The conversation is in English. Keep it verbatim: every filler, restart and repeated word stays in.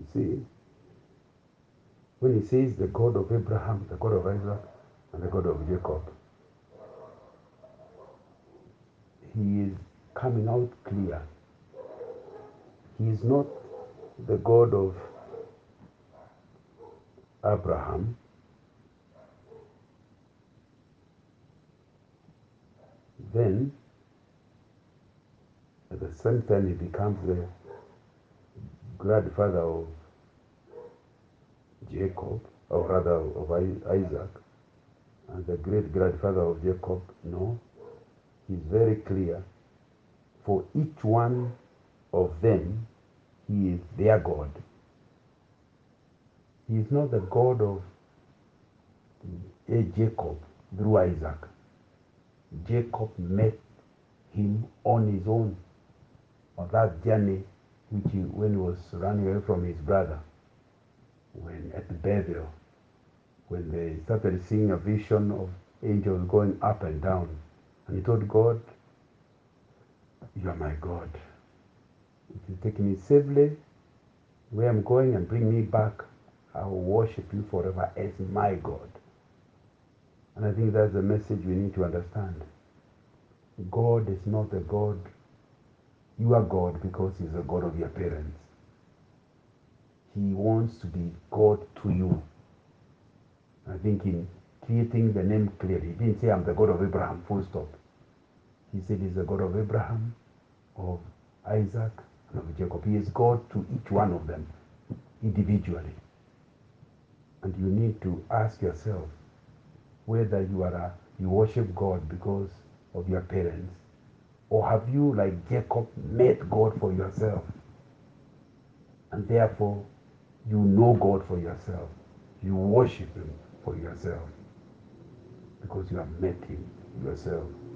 see, when he says the God of Abraham, the God of Isaac, and the God of Jacob, he is coming out clear. He is not the God of Abraham, then at the same time he becomes the grandfather of Jacob, or rather of Isaac, and the great grandfather of Jacob. No, he's very clear. For each one of them, he is their God. He is not the God of a Jacob through Isaac. Jacob met him on his own on that journey, which he, when he was running away from his brother, when at Bethel, when they started seeing a vision of angels going up and down, and he told God, "You are my God. If you take me safely where I'm going and bring me back, I will worship you forever as my God." And I think that's the message we need to understand. God is not a God. You are God because he's a God of your parents. He wants to be God to you. I think in creating the name clearly, he didn't say I'm the God of Abraham, full stop. He said he's the God of Abraham, of Isaac, and of Jacob. He is God to each one of them individually. And you need to ask yourself whether you are a, you worship God because of your parents, or have you, like Jacob, met God for yourself, and therefore you know God for yourself. You worship him for yourself because you have met him yourself.